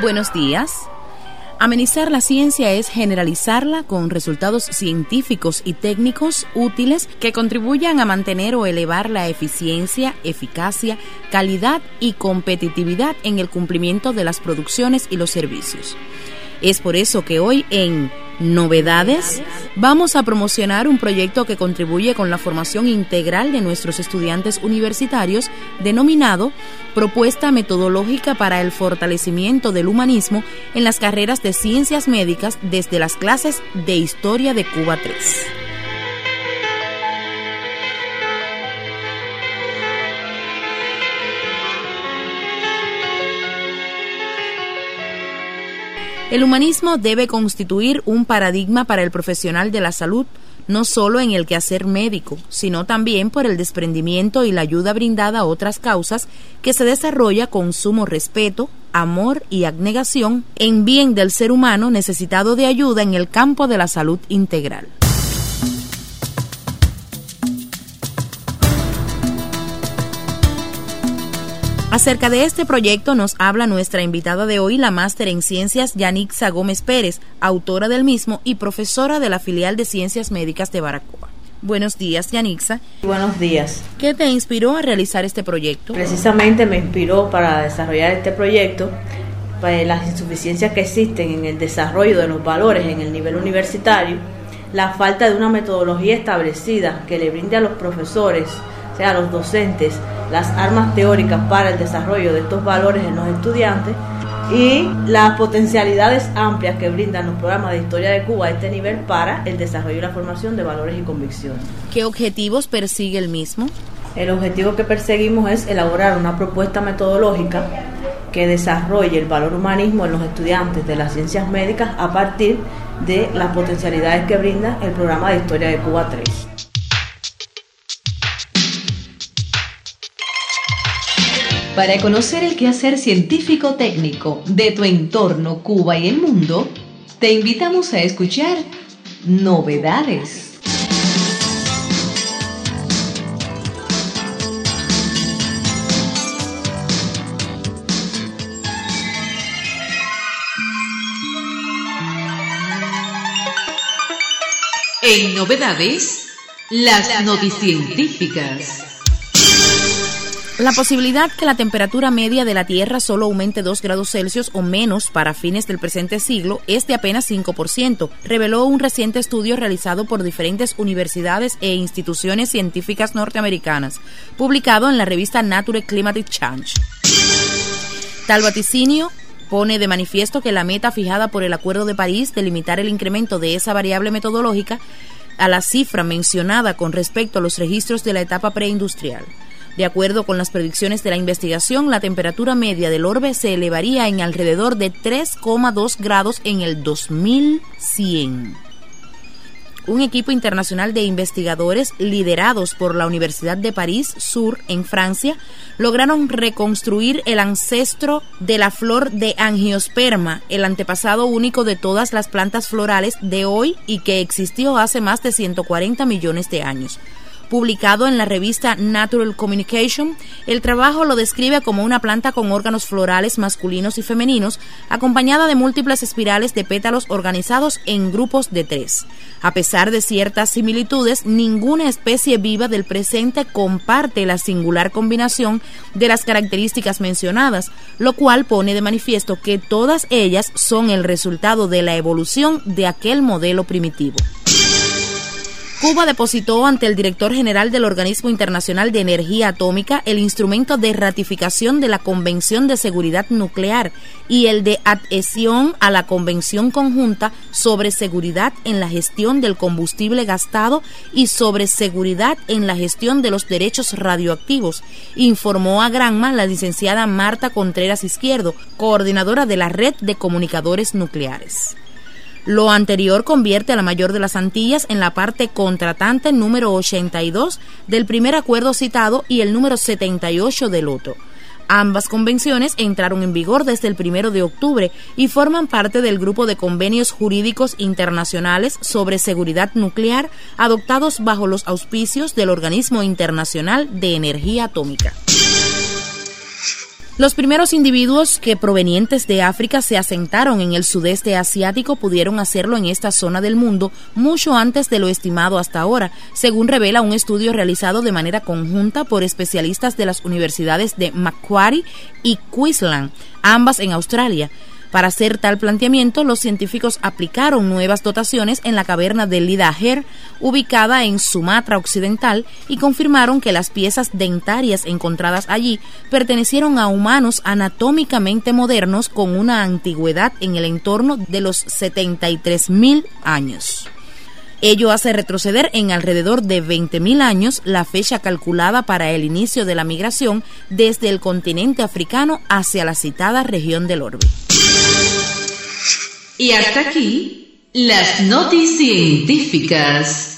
buenos días. Amenizar la ciencia es generalizarla con resultados científicos y técnicos útiles que contribuyan a mantener o elevar la eficiencia, eficacia, calidad y competitividad en el cumplimiento de las producciones y los servicios. Es por eso que hoy en Novedades vamos a promocionar un proyecto que contribuye con la formación integral de nuestros estudiantes universitarios denominado Propuesta Metodológica para el Fortalecimiento del Humanismo en las carreras de Ciencias Médicas desde las clases de Historia de Cuba 3. El humanismo debe constituir un paradigma para el profesional de la salud, no solo en el quehacer médico, sino también por el desprendimiento y la ayuda brindada a otras causas que se desarrolla con sumo respeto, amor y abnegación en bien del ser humano necesitado de ayuda en el campo de la salud integral. Acerca de este proyecto nos habla nuestra invitada de hoy, la máster en Ciencias Yanixa Gómez Pérez, autora del mismo y profesora de la filial de Ciencias Médicas de Baracoa. Buenos días, Yanixa. Buenos días. ¿Qué te inspiró a realizar este proyecto? Precisamente me inspiró para desarrollar este proyecto para las insuficiencias que existen en el desarrollo de los valores en el nivel universitario, la falta de una metodología establecida que le brinde a los profesores, o sea, a los docentes, las armas teóricas para el desarrollo de estos valores en los estudiantes y las potencialidades amplias que brindan los programas de Historia de Cuba a este nivel para el desarrollo y la formación de valores y convicciones. ¿Qué objetivos persigue el mismo? El objetivo que perseguimos es elaborar una propuesta metodológica que desarrolle el valor humanismo en los estudiantes de las ciencias médicas a partir de las potencialidades que brinda el programa de Historia de Cuba 3. Para conocer el quehacer científico-técnico de tu entorno, Cuba y el mundo, te invitamos a escuchar Novedades. En Novedades, las noticientíficas. La posibilidad que la temperatura media de la Tierra solo aumente 2 grados Celsius o menos para fines del presente siglo es de apenas 5%, reveló un reciente estudio realizado por diferentes universidades e instituciones científicas norteamericanas, publicado en la revista Nature Climatic Change. Tal vaticinio pone de manifiesto que la meta fijada por el Acuerdo de París de limitar el incremento de esa variable metodológica a la cifra mencionada con respecto a los registros de la etapa preindustrial. De acuerdo con las predicciones de la investigación, la temperatura media del orbe se elevaría en alrededor de 3,2 grados en el 2100. Un equipo internacional de investigadores liderados por la Universidad de París Sur en Francia lograron reconstruir el ancestro de la flor de Angiosperma, el antepasado único de todas las plantas florales de hoy y que existió hace más de 140 millones de años. Publicado en la revista Natural Communication, el trabajo lo describe como una planta con órganos florales masculinos y femeninos, acompañada de múltiples espirales de pétalos organizados en grupos de 3. A pesar de ciertas similitudes, ninguna especie viva del presente comparte la singular combinación de las características mencionadas, lo cual pone de manifiesto que todas ellas son el resultado de la evolución de aquel modelo primitivo. Cuba depositó ante el director general del Organismo Internacional de Energía Atómica el instrumento de ratificación de la Convención de Seguridad Nuclear y el de adhesión a la Convención Conjunta sobre Seguridad en la Gestión del Combustible Gastado y sobre Seguridad en la Gestión de los Derechos Radioactivos, informó a Granma la licenciada Marta Contreras Izquierdo, coordinadora de la Red de Comunicadores Nucleares. Lo anterior convierte a la mayor de las Antillas en la parte contratante número 82 del primer acuerdo citado y el número 78 del otro. Ambas convenciones entraron en vigor desde el 1 de octubre y forman parte del grupo de convenios jurídicos internacionales sobre seguridad nuclear adoptados bajo los auspicios del Organismo Internacional de Energía Atómica. Los primeros individuos que provenientes de África se asentaron en el sudeste asiático pudieron hacerlo en esta zona del mundo mucho antes de lo estimado hasta ahora, según revela un estudio realizado de manera conjunta por especialistas de las universidades de Macquarie y Queensland, ambas en Australia. Para hacer tal planteamiento, los científicos aplicaron nuevas dotaciones en la caverna de Lidaher, ubicada en Sumatra Occidental, y confirmaron que las piezas dentarias encontradas allí pertenecieron a humanos anatómicamente modernos con una antigüedad en el entorno de los 73.000 años. Ello hace retroceder en alrededor de 20.000 años la fecha calculada para el inicio de la migración desde el continente africano hacia la citada región del orbe. Y hasta aquí, las noticias científicas.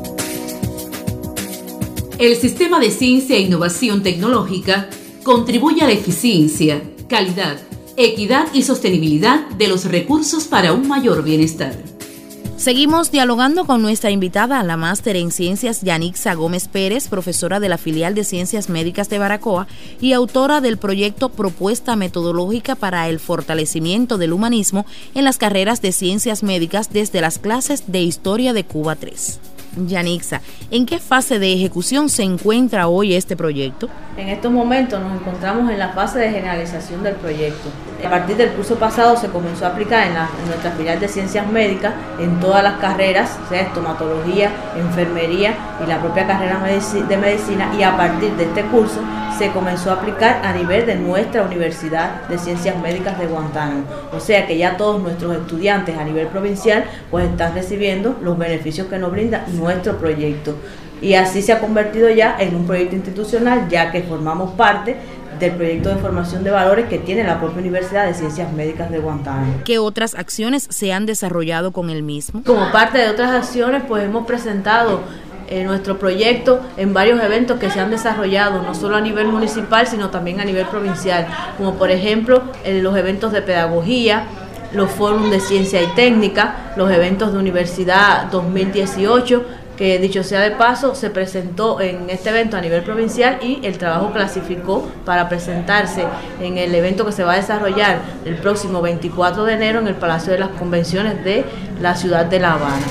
El Sistema de Ciencia e Innovación Tecnológica contribuye a la eficiencia, calidad, equidad y sostenibilidad de los recursos para un mayor bienestar. Seguimos dialogando con nuestra invitada, la máster en Ciencias Yanixa Gómez Pérez, profesora de la filial de Ciencias Médicas de Baracoa y autora del proyecto Propuesta Metodológica para el Fortalecimiento del Humanismo en las carreras de Ciencias Médicas desde las clases de Historia de Cuba 3. Yanixa, ¿en qué fase de ejecución se encuentra hoy este proyecto? En estos momentos nos encontramos en la fase de generalización del proyecto. A partir del curso pasado se comenzó a aplicar en nuestra filial de Ciencias Médicas en todas las carreras, o sea, estomatología, enfermería y la propia carrera de medicina, y a partir de este curso se comenzó a aplicar a nivel de nuestra Universidad de Ciencias Médicas de Guantánamo. O sea que ya todos nuestros estudiantes a nivel provincial pues están recibiendo los beneficios que nos brinda nuestro proyecto. Y así se ha convertido ya en un proyecto institucional, ya que formamos parte del proyecto de formación de valores que tiene la propia Universidad de Ciencias Médicas de Guantánamo. ¿Qué otras acciones se han desarrollado con el mismo? Como parte de otras acciones, pues hemos presentado nuestro proyecto en varios eventos que se han desarrollado, no solo a nivel municipal, sino también a nivel provincial, como por ejemplo los eventos de pedagogía, los fóruns de ciencia y técnica, los eventos de Universidad 2018, que dicho sea de paso, se presentó en este evento a nivel provincial y el trabajo clasificó para presentarse en el evento que se va a desarrollar el próximo 24 de enero en el Palacio de las Convenciones de la ciudad de La Habana.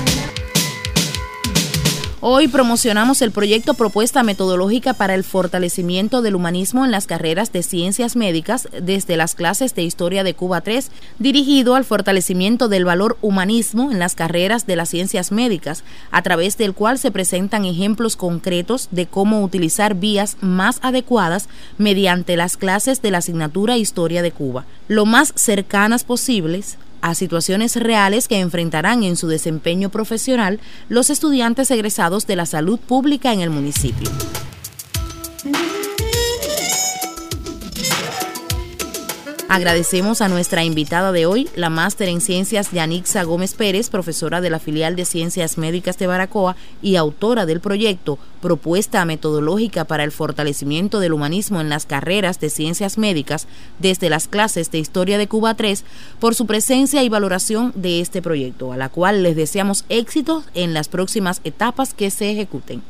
Hoy promocionamos el proyecto Propuesta Metodológica para el Fortalecimiento del Humanismo en las carreras de Ciencias Médicas desde las clases de Historia de Cuba 3, dirigido al fortalecimiento del valor humanismo en las carreras de las Ciencias Médicas, a través del cual se presentan ejemplos concretos de cómo utilizar vías más adecuadas mediante las clases de la asignatura Historia de Cuba, lo más cercanas posibles a situaciones reales que enfrentarán en su desempeño profesional los estudiantes egresados de la salud pública en el municipio. Agradecemos a nuestra invitada de hoy, la máster en Ciencias Yanixa Gómez Pérez, profesora de la filial de Ciencias Médicas de Baracoa y autora del proyecto Propuesta Metodológica para el Fortalecimiento del Humanismo en las carreras de Ciencias Médicas desde las clases de Historia de Cuba 3, por su presencia y valoración de este proyecto, a la cual les deseamos éxito en las próximas etapas que se ejecuten.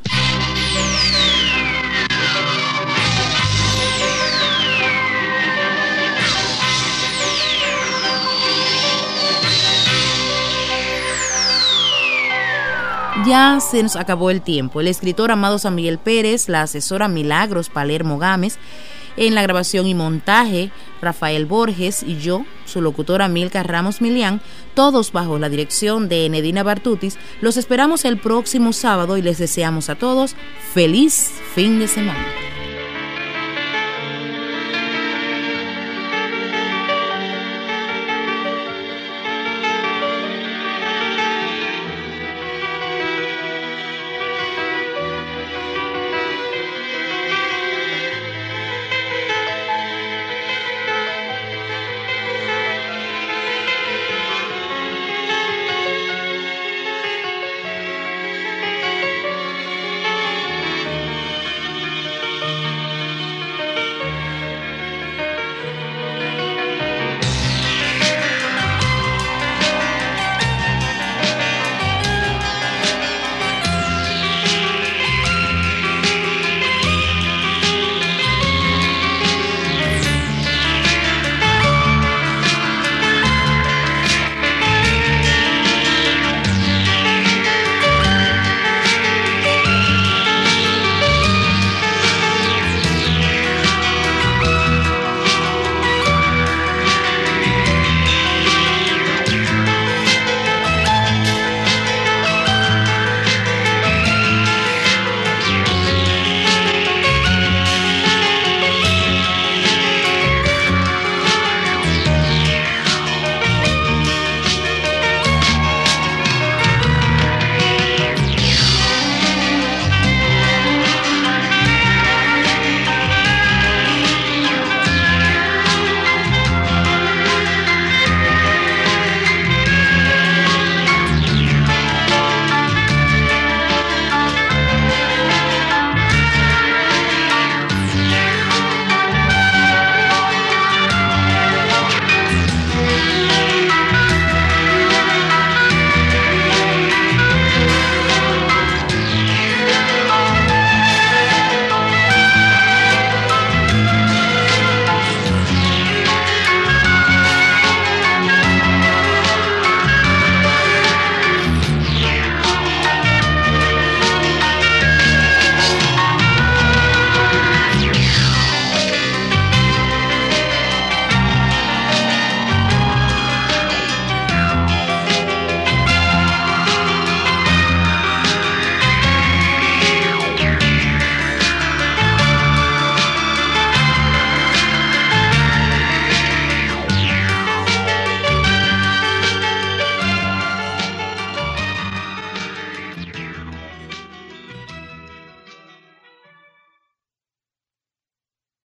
Ya se nos acabó el tiempo. El escritor Amado San Miguel Pérez, la asesora Milagros Palermo Gámez, en la grabación y montaje Rafael Borges y yo, su locutora Milka Ramos Milián, todos bajo la dirección de Enedina Bartutis. Los esperamos el próximo sábado y les deseamos a todos feliz fin de semana.